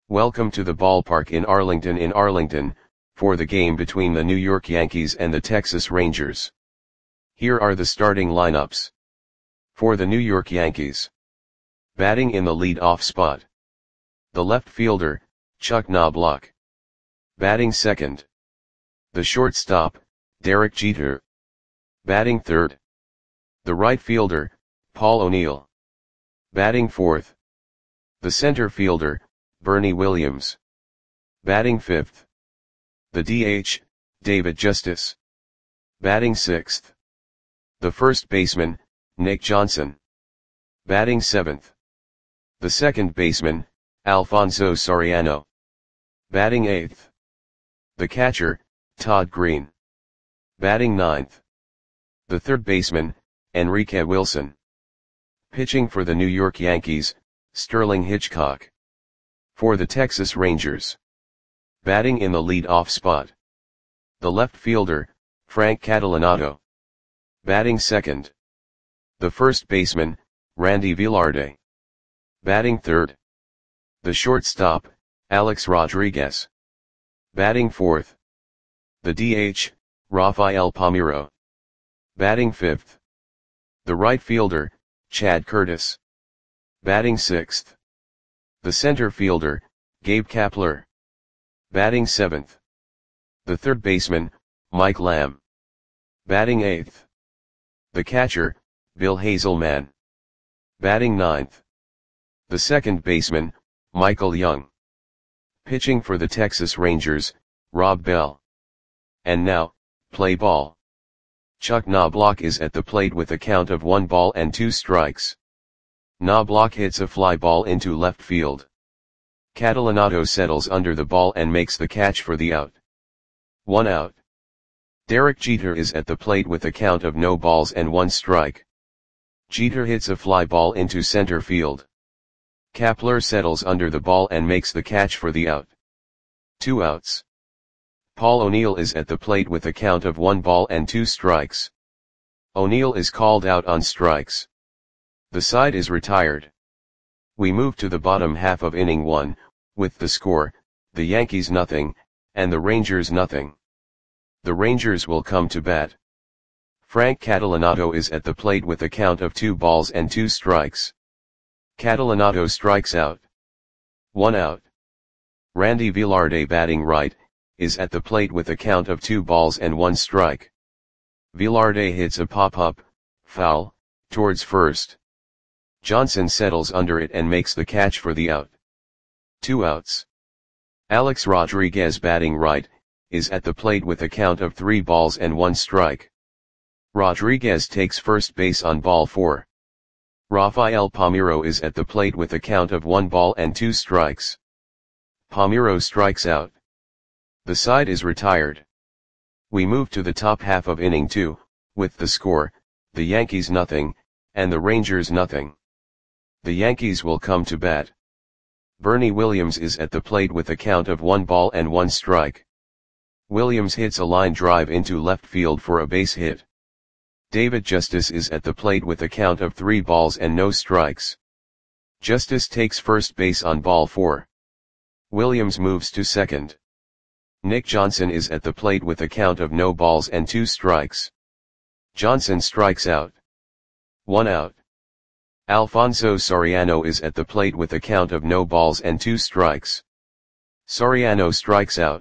Welcome to the ballpark in Arlington, for the game between the New York Yankees and the Texas Rangers. Here are the starting lineups. For the New York Yankees. Batting in the lead-off spot. The left fielder, Chuck Knobloch. Batting second. The shortstop, Derek Jeter. Batting third. The right fielder, Paul O'Neill. Batting fourth. The center fielder, Bernie Williams. Batting fifth. The DH, David Justice. Batting sixth. The first baseman, Nick Johnson. Batting seventh. The second baseman, Alfonso Soriano. Batting eighth. The catcher, Todd Green. Batting ninth. The third baseman, Enrique Wilson. Pitching for the New York Yankees, Sterling Hitchcock. For the Texas Rangers. Batting in the lead-off spot. The left fielder, Frank Catalanotto. Batting second. The first baseman, Randy Velarde. Batting third. The shortstop, Alex Rodriguez. Batting fourth. The DH, Rafael Palmeiro. Batting fifth. The right fielder, Chad Curtis. Batting sixth. The center fielder, Gabe Kapler. Batting seventh. The third baseman, Mike Lamb. Batting eighth. The catcher, Bill Hazelman. Batting ninth. The second baseman, Michael Young. Pitching for the Texas Rangers, Rob Bell. And now, play ball. Chuck Knobloch is at the plate with a count of 1 ball and 2 strikes. Knobloch hits a fly ball into left field. Catalanotto settles under the ball and makes the catch for the out. 1 out. Derek Jeter is at the plate with a count of no balls and 1 strike. Jeter hits a fly ball into center field. Kapler settles under the ball and makes the catch for the out. 2 outs. Paul O'Neill is at the plate with a count of 1 ball and 2 strikes. O'Neill is called out on strikes. The side is retired. We move to the bottom half of inning 1, with the score, the Yankees nothing, and the Rangers nothing. The Rangers will come to bat. Frank Catalanotto is at the plate with a count of 2 balls and 2 strikes. Catalanotto strikes out. 1 out. Randy Velarde, batting right, is at the plate with a count of 2 balls and 1 strike. Velarde hits a pop-up, foul, towards first. Johnson settles under it and makes the catch for the out. 2 outs. Alex Rodriguez, batting right, is at the plate with a count of 3 balls and 1 strike. Rodriguez takes first base on ball 4. Rafael Palmeiro is at the plate with a count of 1 ball and 2 strikes. Palmeiro strikes out. The side is retired. We move to the top half of inning 2, with the score, the Yankees nothing, and the Rangers nothing. The Yankees will come to bat. Bernie Williams is at the plate with a count of 1 ball and 1 strike. Williams hits a line drive into left field for a base hit. David Justice is at the plate with a count of 3 balls and no strikes. Justice takes first base on ball 4. Williams moves to second. Nick Johnson is at the plate with a count of no balls and 2 strikes. Johnson strikes out. 1 out. Alfonso Soriano is at the plate with a count of no balls and 2 strikes. Soriano strikes out.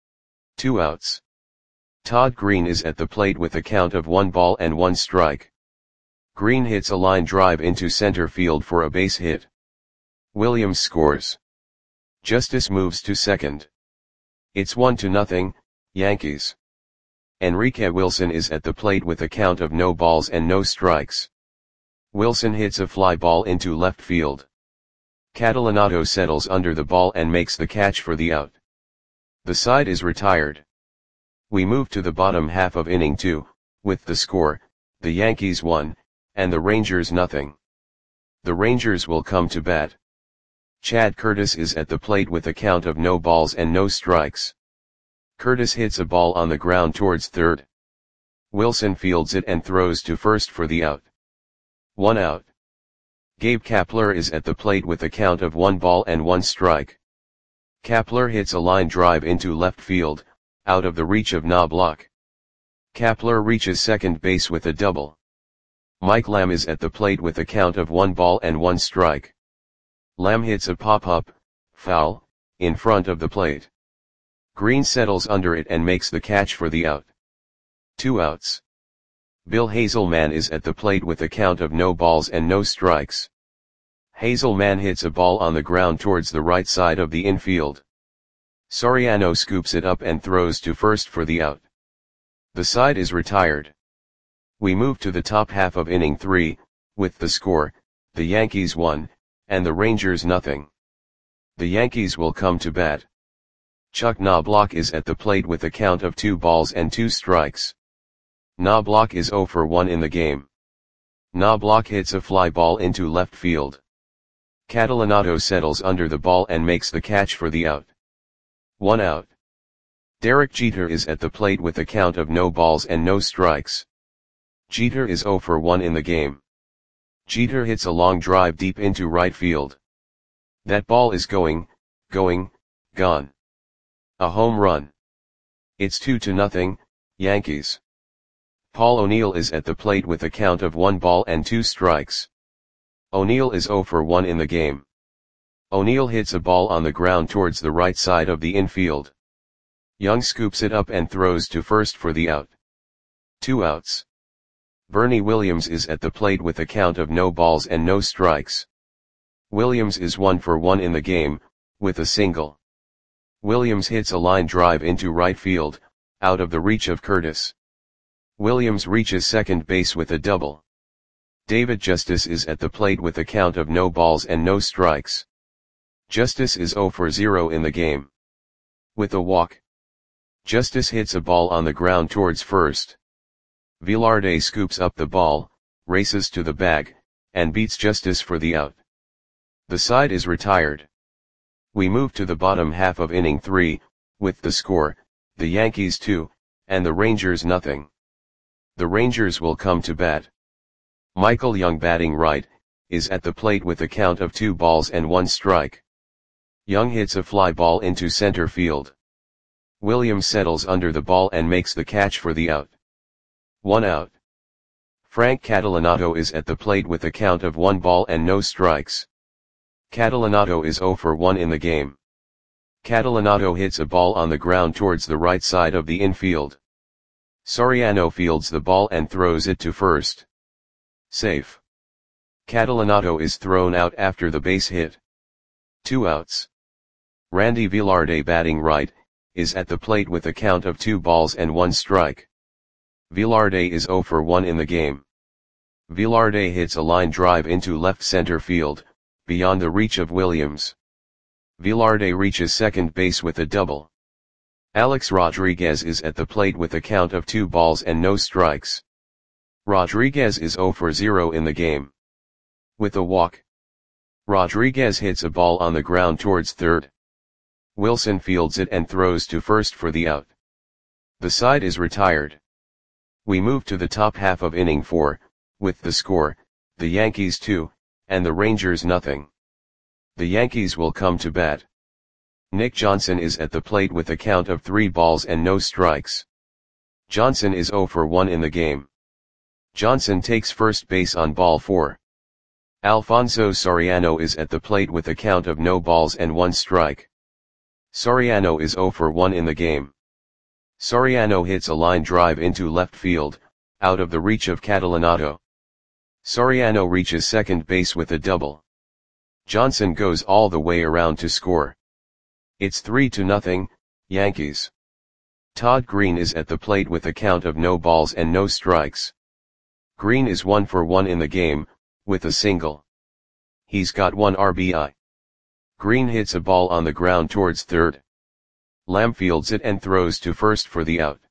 2 outs. Todd Green is at the plate with a count of 1 ball and 1 strike. Green hits a line drive into center field for a base hit. Williams scores. Justice moves to second. It's 1-0, Yankees. Enrique Wilson is at the plate with a count of no balls and no strikes. Wilson hits a fly ball into left field. Catalanotto settles under the ball and makes the catch for the out. The side is retired. We move to the bottom half of inning 2, with the score, the Yankees 1, and the Rangers nothing. The Rangers will come to bat. Chad Curtis is at the plate with a count of no balls and no strikes. Curtis hits a ball on the ground towards third. Wilson fields it and throws to first for the out. 1 out. Gabe Kapler is at the plate with a count of 1 ball and 1 strike. Kapler hits a line drive into left field, out of the reach of Knobloch. Kapler reaches second base with a double. Mike Lamb is at the plate with a count of 1 ball and 1 strike. Lamb hits a pop-up, foul, in front of the plate. Green settles under it and makes the catch for the out. 2 outs. Bill Hazelman is at the plate with a count of no balls and no strikes. Hazelman hits a ball on the ground towards the right side of the infield. Soriano scoops it up and throws to first for the out. The side is retired. We move to the top half of inning 3, with the score, the Yankees 1, and the Rangers nothing. The Yankees will come to bat. Chuck Knobloch is at the plate with a count of 2 balls and 2 strikes. Knobloch is 0 for 1 in the game. Knobloch hits a fly ball into left field. Catalanato settles under the ball and makes the catch for the out. 1 out. Derek Jeter is at the plate with a count of no balls and no strikes. Jeter is 0 for 1 in the game. Jeter hits a long drive deep into right field. That ball is going, gone. A home run. It's 2-0, Yankees. Paul O'Neill is at the plate with a count of 1 ball and 2 strikes. O'Neill is 0 for 1 in the game. O'Neill hits a ball on the ground towards the right side of the infield. Young scoops it up and throws to first for the out. 2 outs. Bernie Williams is at the plate with a count of no balls and no strikes. Williams is 1 for 1 in the game, with a single. Williams hits a line drive into right field, out of the reach of Curtis. Williams reaches second base with a double. David Justice is at the plate with a count of no balls and no strikes. Justice is 0 for 0 in the game. With a walk. Justice hits a ball on the ground towards first. Velarde scoops up the ball, races to the bag, and beats Justice for the out. The side is retired. We move to the bottom half of inning 3, with the score, the Yankees 2, and the Rangers nothing. The Rangers will come to bat. Michael Young batting right, is at the plate with a count of 2 balls and 1 strike. Young hits a fly ball into center field. Williams settles under the ball and makes the catch for the out. 1 out. Frank Catalanato is at the plate with a count of 1 ball and no strikes. Catalanato is 0 for 1 in the game. Catalanato hits a ball on the ground towards the right side of the infield. Soriano fields the ball and throws it to first. Safe. Catalanato is thrown out after the base hit. 2 outs. Randy Velarde batting right, is at the plate with a count of 2 balls and 1 strike. Velarde is 0 for 1 in the game. Velarde hits a line drive into left center field, beyond the reach of Williams. Velarde reaches second base with a double. Alex Rodriguez is at the plate with a count of 2 balls and no strikes. Rodriguez is 0 for 0 in the game. With a walk. Rodriguez hits a ball on the ground towards third. Wilson fields it and throws to first for the out. The side is retired. We move to the top half of inning 4, with the score, the Yankees 2, and the Rangers nothing. The Yankees will come to bat. Nick Johnson is at the plate with a count of 3 balls and no strikes. Johnson is 0 for 1 in the game. Johnson takes first base on ball 4. Alfonso Soriano is at the plate with a count of no balls and 1 strike. Soriano is 0 for 1 in the game. Soriano hits a line drive into left field, out of the reach of Catalanato. Soriano reaches second base with a double. Johnson goes all the way around to score. It's 3-0, Yankees. Todd Green is at the plate with a count of no balls and no strikes. Green is 1 for 1 in the game, with a single. He's got 1 RBI. Green hits a ball on the ground towards third. Lamb fields it and throws to first for the out.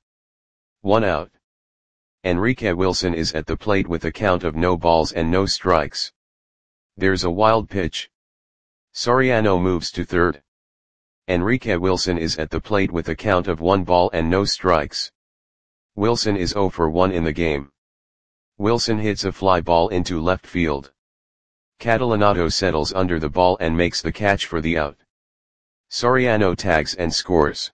1 out. Enrique Wilson is at the plate with a count of no balls and no strikes. There's a wild pitch. Soriano moves to third. Enrique Wilson is at the plate with a count of 1 ball and no strikes. Wilson is 0 for 1 in the game. Wilson hits a fly ball into left field. Catalanato settles under the ball and makes the catch for the out. Soriano tags and scores.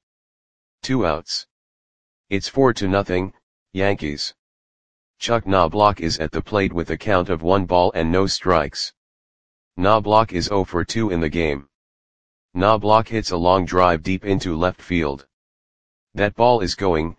2 outs. It's 4-0, Yankees. Chuck Knobloch is at the plate with a count of 1 ball and no strikes. Knobloch is 0 for 2 in the game. Knobloch hits a long drive deep into left field. That ball is going,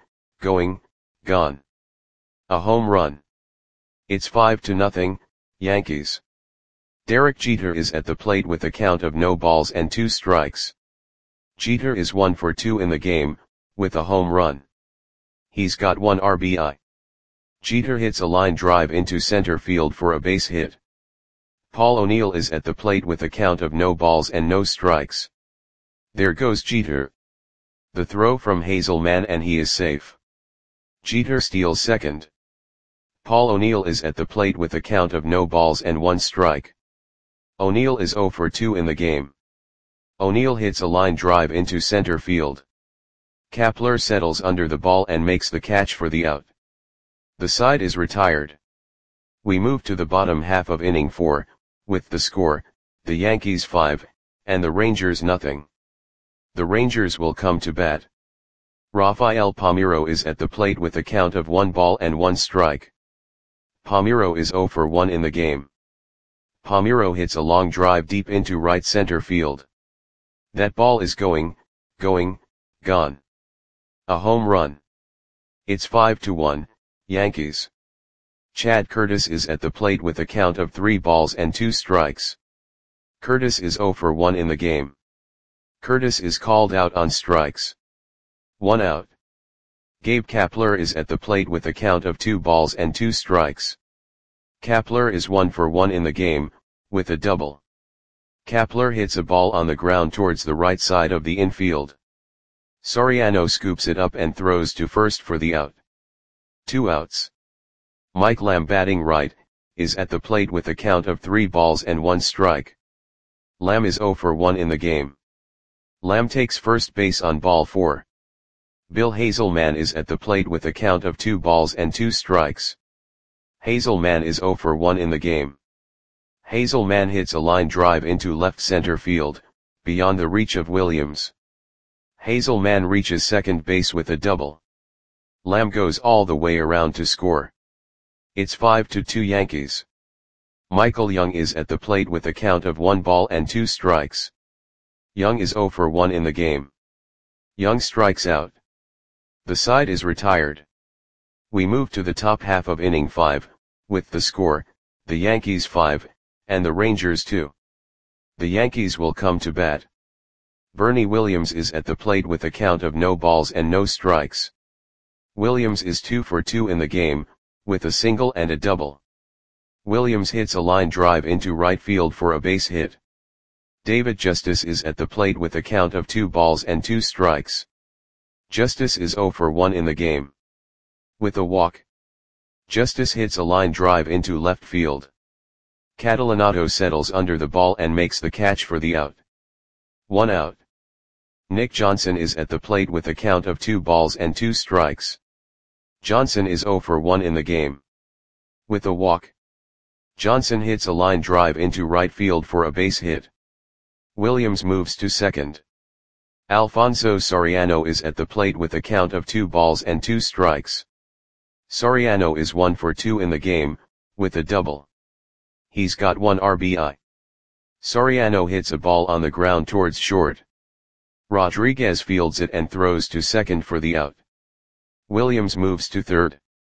gone. A home run. It's 5-0, Yankees. Derek Jeter is at the plate with a count of no balls and 2 strikes. Jeter is 1 for 2 in the game, with a home run. He's got 1 RBI. Jeter hits a line drive into center field for a base hit. Paul O'Neill is at the plate with a count of no balls and no strikes. There goes Jeter. The throw from Hazelman and he is safe. Jeter steals second. Paul O'Neill is at the plate with a count of no balls and 1 strike. O'Neill is 0 for 2 in the game. O'Neill hits a line drive into center field. Kapler settles under the ball and makes the catch for the out. The side is retired. We move to the bottom half of inning 4, with the score, the Yankees 5, and the Rangers nothing. The Rangers will come to bat. Rafael Palmeiro is at the plate with a count of 1 ball and 1 strike. Palmeiro is 0 for 1 in the game. Palmeiro hits a long drive deep into right center field. That ball is going, gone. A home run. It's 5-1, Yankees. Chad Curtis is at the plate with a count of 3 balls and 2 strikes. Curtis is 0 for 1 in the game. Curtis is called out on strikes. 1 out. Gabe Kapler is at the plate with a count of 2 balls and 2 strikes. Kapler is 1 for 1 in the game, with a double. Kapler hits a ball on the ground towards the right side of the infield. Soriano scoops it up and throws to first for the out. 2 outs. Mike Lamb, batting right, is at the plate with a count of 3 balls and 1 strike. Lamb is 0 for 1 in the game. Lamb takes first base on ball 4. Bill Hazelman is at the plate with a count of 2 balls and 2 strikes. Hazelman is 0 for 1 in the game. Hazelman hits a line drive into left center field, beyond the reach of Williams. Hazelman reaches second base with a double. Lamb goes all the way around to score. It's 5-2 Yankees. Michael Young is at the plate with a count of 1 ball and 2 strikes. Young is 0 for 1 in the game. Young strikes out. The side is retired. We move to the top half of inning 5, with the score, the Yankees 5, and the Rangers 2. The Yankees will come to bat. Bernie Williams is at the plate with a count of no balls and no strikes. Williams is 2 for 2 in the game, with a single and a double. Williams hits a line drive into right field for a base hit. David Justice is at the plate with a count of 2 balls and 2 strikes. Justice is 0 for 1 in the game. With a walk. Justice hits a line drive into left field. Catalanato settles under the ball and makes the catch for the out. 1 out. Nick Johnson is at the plate with a count of 2 balls and 2 strikes. Johnson is 0 for 1 in the game. With a walk. Johnson hits a line drive into right field for a base hit. Williams moves to second. Alfonso Soriano is at the plate with a count of 2 balls and 2 strikes. Soriano is 1 for 2 in the game, with a double. He's got 1 RBI. Soriano hits a ball on the ground towards short. Rodriguez fields it and throws to second for the out. Williams moves to third.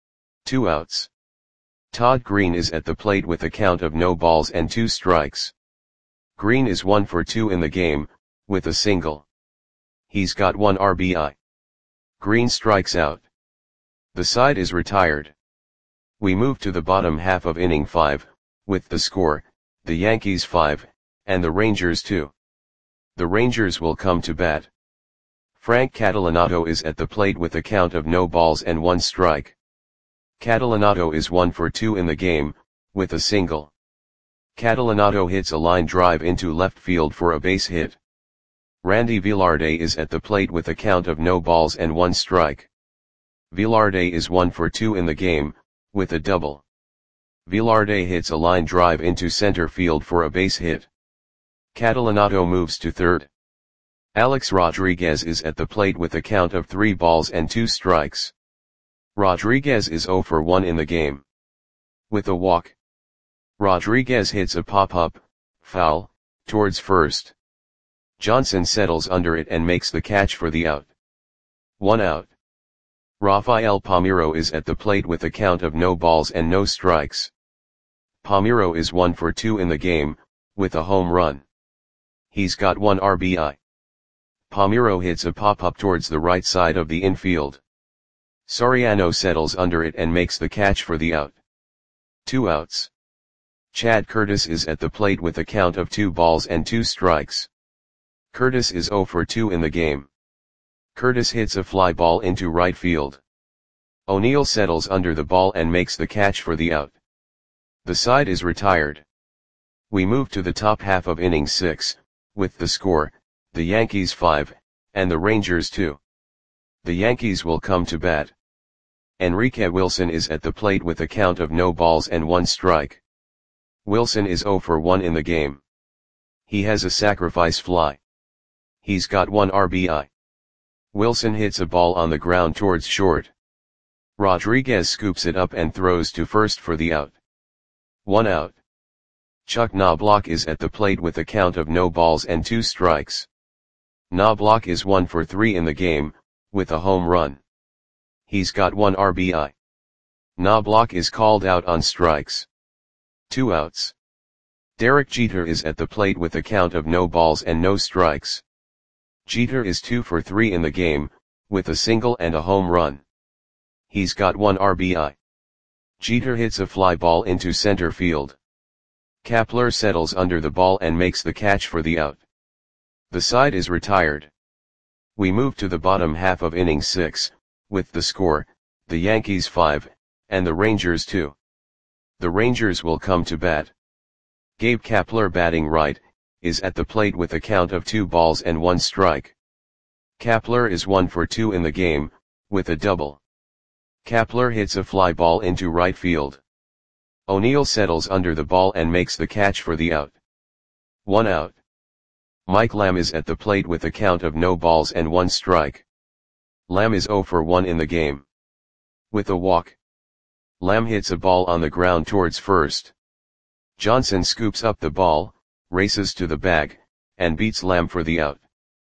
2 outs. Todd Green is at the plate with a count of no balls and 2 strikes. Green is 1 for 2 in the game, with a single. He's got 1 RBI. Green strikes out. The side is retired. We move to the bottom half of inning 5, with the score, the Yankees 5, and the Rangers 2. The Rangers will come to bat. Frank Catalanato is at the plate with a count of no balls and 1 strike. Catalanato is 1 for 2 in the game, with a single. Catalanato hits a line drive into left field for a base hit. Randy Velarde is at the plate with a count of no balls and 1 strike. Velarde is 1 for 2 in the game, with a double. Velarde hits a line drive into center field for a base hit. Catalanato moves to third. Alex Rodriguez is at the plate with a count of 3 balls and 2 strikes. Rodriguez is 0 for 1 in the game. With a walk, Rodriguez hits a pop-up, foul, towards first. Johnson settles under it and makes the catch for the out. 1 out. Rafael Palmeiro is at the plate with a count of no balls and no strikes. Palmeiro is 1 for 2 in the game, with a home run. He's got 1 RBI. Palmeiro hits a pop-up towards the right side of the infield. Soriano settles under it and makes the catch for the out. 2 outs. Chad Curtis is at the plate with a count of 2 balls and 2 strikes. Curtis is 0 for 2 in the game. Curtis hits a fly ball into right field. O'Neill settles under the ball and makes the catch for the out. The side is retired. We move to the top half of inning 6, with the score, the Yankees 5, and the Rangers 2. The Yankees will come to bat. Enrique Wilson is at the plate with a count of no balls and 1 strike. Wilson is 0 for 1 in the game. He has a sacrifice fly. He's got 1 RBI. Wilson hits a ball on the ground towards short. Rodriguez scoops it up and throws to first for the out. 1 out. Chuck Knobloch is at the plate with a count of no balls and 2 strikes. Knobloch is 1 for 3 in the game, with a home run. He's got 1 RBI. Knobloch is called out on strikes. 2 outs. Derek Jeter is at the plate with a count of no balls and no strikes. Jeter is 2 for 3 in the game, with a single and a home run. He's got 1 RBI. Jeter hits a fly ball into center field. Kapler settles under the ball and makes the catch for the out. The side is retired. We move to the bottom half of inning 6, with the score, the Yankees 5, and the Rangers 2. The Rangers will come to bat. Gabe Kapler, batting right, is at the plate with a count of 2 balls and 1 strike. Kapler is 1 for 2 in the game, with a double. Kapler hits a fly ball into right field. O'Neill settles under the ball and makes the catch for the out. 1 out. Mike Lamb is at the plate with a count of no balls and 1 strike. Lamb is 0 for 1 in the game. With a walk, Lamb hits a ball on the ground towards first. Johnson scoops up the ball, races to the bag, and beats Lamb for the out.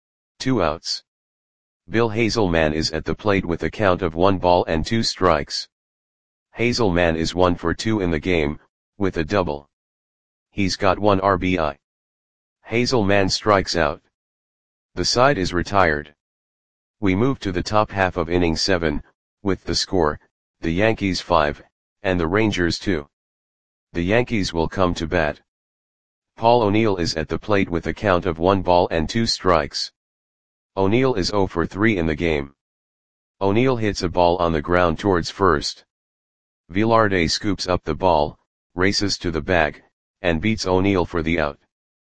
2 outs. Bill Hazelman is at the plate with a count of 1 ball and 2 strikes. Hazelman is 1 for 2 in the game, with a double. He's got 1 RBI. Hazelman strikes out. The side is retired. We move to the top half of inning 7, with the score, the Yankees 5, and the Rangers 2. The Yankees will come to bat. Paul O'Neill is at the plate with a count of 1 ball and 2 strikes. O'Neill is 0 for 3 in the game. O'Neill hits a ball on the ground towards first. Velarde scoops up the ball, races to the bag, and beats O'Neill for the out.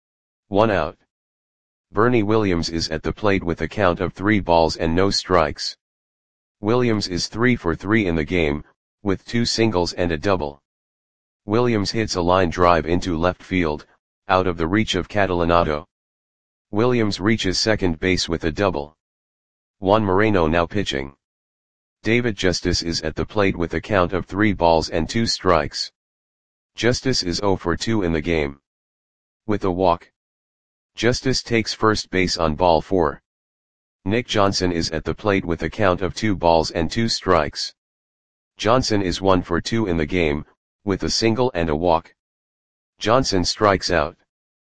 1 out. Bernie Williams is at the plate with a count of 3 balls and no strikes. Williams is 3 for 3 in the game, with 2 singles and a double. Williams hits a line drive into left field, out of the reach of Catalanotto. Williams reaches second base with a double. Juan Moreno now pitching. David Justice is at the plate with a count of 3 balls and 2 strikes. Justice is 0 for 2 in the game. With a walk, Justice takes first base on ball 4. Nick Johnson is at the plate with a count of 2 balls and 2 strikes. Johnson is 1 for 2 in the game, with a single and a walk. Johnson strikes out.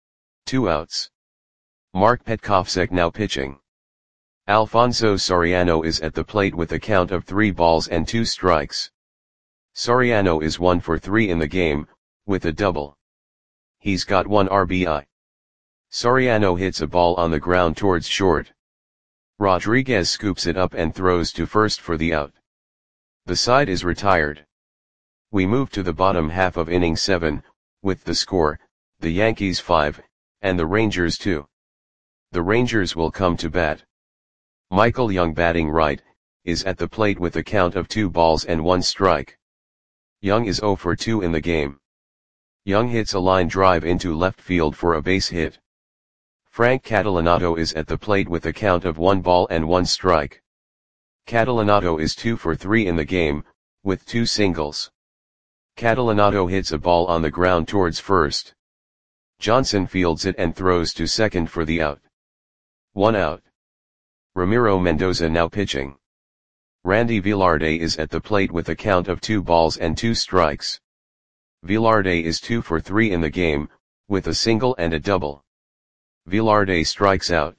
2 outs. Mark Petkovsek now pitching. Alfonso Soriano is at the plate with a count of 3 balls and 2 strikes. Soriano is 1 for 3 in the game, with a double. He's got 1 RBI. Soriano hits a ball on the ground towards short. Rodriguez scoops it up and throws to first for the out. The side is retired. We move to the bottom half of inning 7, with the score, the Yankees 5, and the Rangers 2. The Rangers will come to bat. Michael Young, batting right, is at the plate with a count of 2 balls and 1 strike. Young is 0 for 2 in the game. Young hits a line drive into left field for a base hit. Frank Catalanato is at the plate with a count of 1 ball and 1 strike. Catalanato is 2 for 3 in the game, with 2 singles. Catalanato hits a ball on the ground towards first. Johnson fields it and throws to second for the out. 1 out. Ramiro Mendoza now pitching. Randy Velarde is at the plate with a count of 2 balls and 2 strikes. Velarde is 2 for 3 in the game, with a single and a double. Velarde strikes out.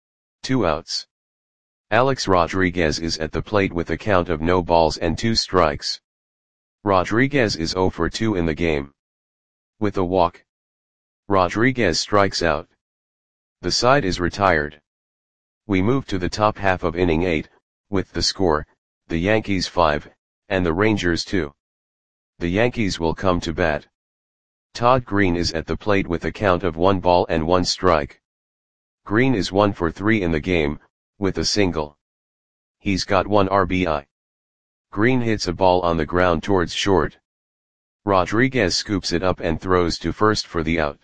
2 outs. Alex Rodriguez is at the plate with a count of no balls and 2 strikes. Rodriguez is 0 for 2 in the game. With a walk, Rodriguez strikes out. The side is retired. We move to the top half of inning 8, with the score, the Yankees 5, and the Rangers 2. The Yankees will come to bat. Todd Green is at the plate with a count of 1 ball and 1 strike. Green is 1 for 3 in the game, with a single. He's got 1 RBI. Green hits a ball on the ground towards short. Rodriguez scoops it up and throws to first for the out.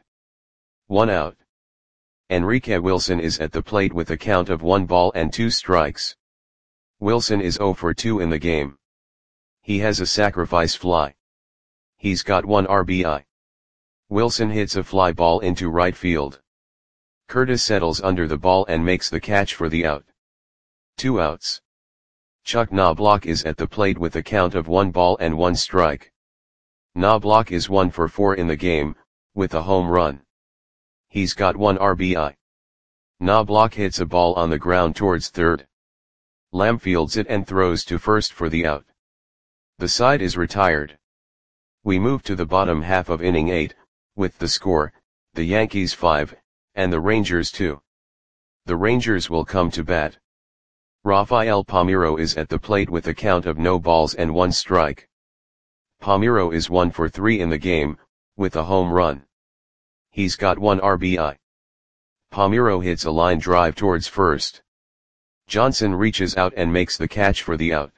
1 out. Enrique Wilson is at the plate with a count of 1 ball and 2 strikes. Wilson is 0 for 2 in the game. He has a sacrifice fly. He's got 1 RBI. Wilson hits a fly ball into right field. Curtis settles under the ball and makes the catch for the out. 2 outs. Chuck Knobloch is at the plate with a count of 1 ball and 1 strike. Knobloch is 1 for 4 in the game, with a home run. He's got 1 RBI. Knobloch hits a ball on the ground towards third. Lamb fields it and throws to first for the out. The side is retired. We move to the bottom half of inning 8, with the score, the Yankees 5, and the Rangers 2. The Rangers will come to bat. Rafael Palmeiro is at the plate with a count of no balls and 1 strike. Palmeiro is 1 for 3 in the game, with a home run. He's got 1 RBI. Palmeiro hits a line drive towards first. Johnson reaches out and makes the catch for the out.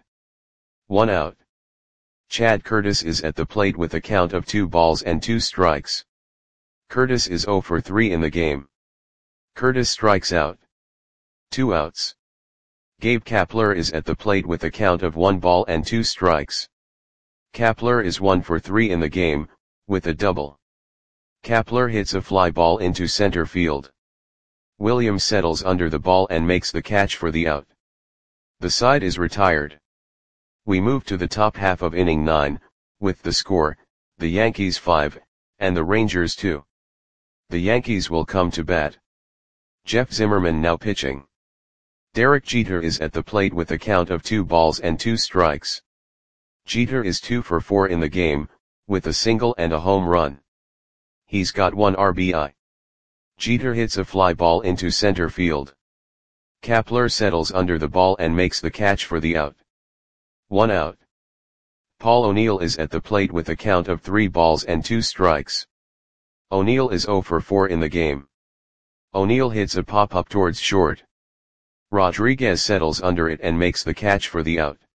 1 out. Chad Curtis is at the plate with a count of 2 balls and 2 strikes. Curtis is 0 for 3 in the game. Curtis strikes out. 2 outs. Gabe Kapler is at the plate with a count of 1 ball and 2 strikes. Kapler is 1 for 3 in the game, with a double. Kapler hits a fly ball into center field. Williams settles under the ball and makes the catch for the out. The side is retired. We move to the top half of inning 9, with the score, the Yankees 5, and the Rangers 2. The Yankees will come to bat. Jeff Zimmerman now pitching. Derek Jeter is at the plate with a count of 2 balls and 2 strikes. Jeter is 2 for 4 in the game, with a single and a home run. He's got 1 RBI. Jeter hits a fly ball into center field. Kapler settles under the ball and makes the catch for the out. 1 out. Paul O'Neill is at the plate with a count of 3 balls and 2 strikes. O'Neill is 0 for 4 in the game. O'Neill hits a pop-up towards short. Rodriguez settles under it and makes the catch for the out.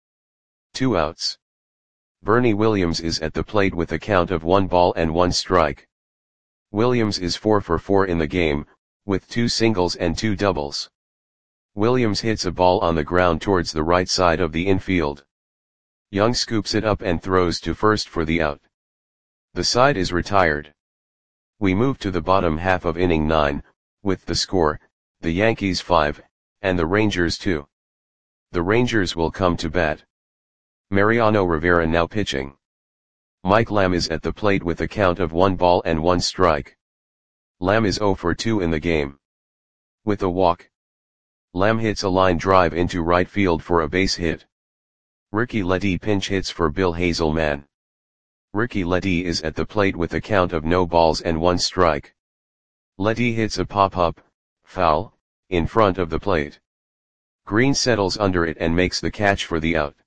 2 outs. Bernie Williams is at the plate with a count of 1 ball and 1 strike. Williams is 4 for 4 in the game, with 2 singles and 2 doubles. Williams hits a ball on the ground towards the right side of the infield. Young scoops it up and throws to first for the out. The side is retired. We move to the bottom half of inning 9, with the score, the Yankees 5, and the Rangers 2. The Rangers will come to bat. Mariano Rivera now pitching. Mike Lamb is at the plate with a count of 1 ball and 1 strike. Lamb is 0 for 2 in the game. With a walk, Lamb hits a line drive into right field for a base hit. Ricky Ledee pinch hits for Bill Hazelman. Ricky Ledee is at the plate with a count of no balls and 1 strike. Ledee hits a pop-up, foul, in front of the plate. Green settles under it and makes the catch for the out.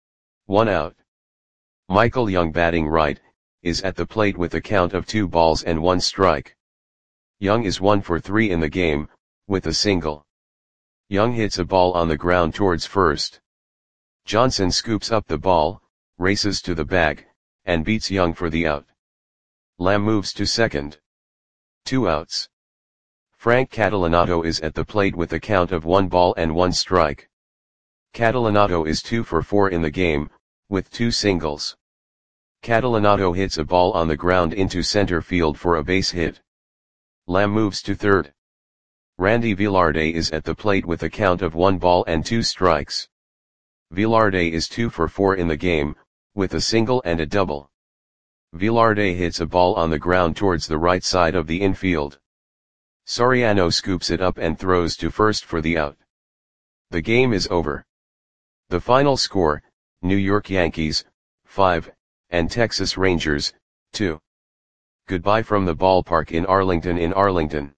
1 out. Michael Young batting right, is at the plate with a count of 2 balls and 1 strike. Young is 1 for 3 in the game, with a single. Young hits a ball on the ground towards first. Johnson scoops up the ball, races to the bag, and beats Young for the out. Lamb moves to second. 2 outs. Frank Catalanato is at the plate with a count of 1 ball and 1 strike. Catalanato is 2 for 4 in the game, with 2 singles. Catalanato hits a ball on the ground into center field for a base hit. Lamb moves to third. Randy Velarde is at the plate with a count of 1 ball and 2 strikes. Velarde is 2 for 4 in the game, with a single and a double. Velarde hits a ball on the ground towards the right side of the infield. Soriano scoops it up and throws to first for the out. The game is over. The final score, New York Yankees, 5, and Texas Rangers, 2. Goodbye from the ballpark in Arlington.